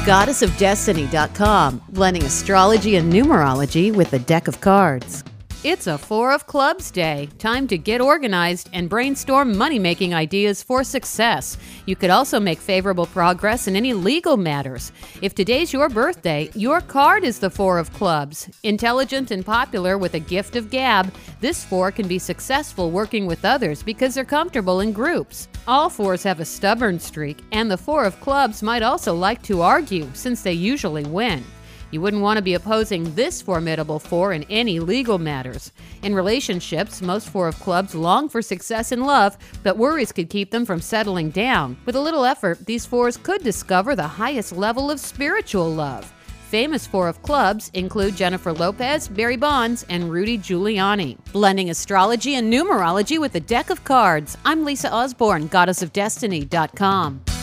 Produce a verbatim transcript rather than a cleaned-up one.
goddess of destiny dot com, blending astrology and numerology with a deck of cards. It's a Four of Clubs day. Time to get organized and brainstorm money-making ideas for success. You could also make favorable progress in any legal matters. If today's your birthday, your card is the Four of Clubs. Intelligent and popular with a gift of gab, this four can be successful working with others because they're comfortable in groups. All fours have a stubborn streak, and the Four of Clubs might also like to argue, since they usually win. You wouldn't want to be opposing this formidable four in any legal matters. In relationships, most Four of Clubs long for success in love, but worries could keep them from settling down. With a little effort, these fours could discover the highest level of spiritual love. Famous Four of Clubs include Jennifer Lopez, Barry Bonds, and Rudy Giuliani. Blending astrology and numerology with a deck of cards. I'm Lisa Osborne, goddess of destiny dot com.